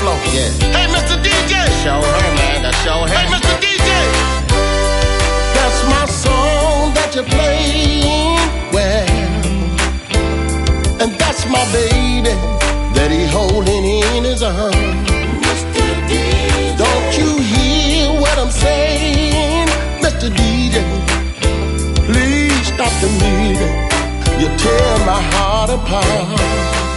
flow. Yeah. Hey, Mr. DJ. Show her, man. That show her. Hey, Mr. DJ. That's my song that you're playing well, and that's my baby that he holding in his arms. Mr. DJ. Don't you hear what I'm saying, Mr. DJ? Please stop the music. You tear my heart apart.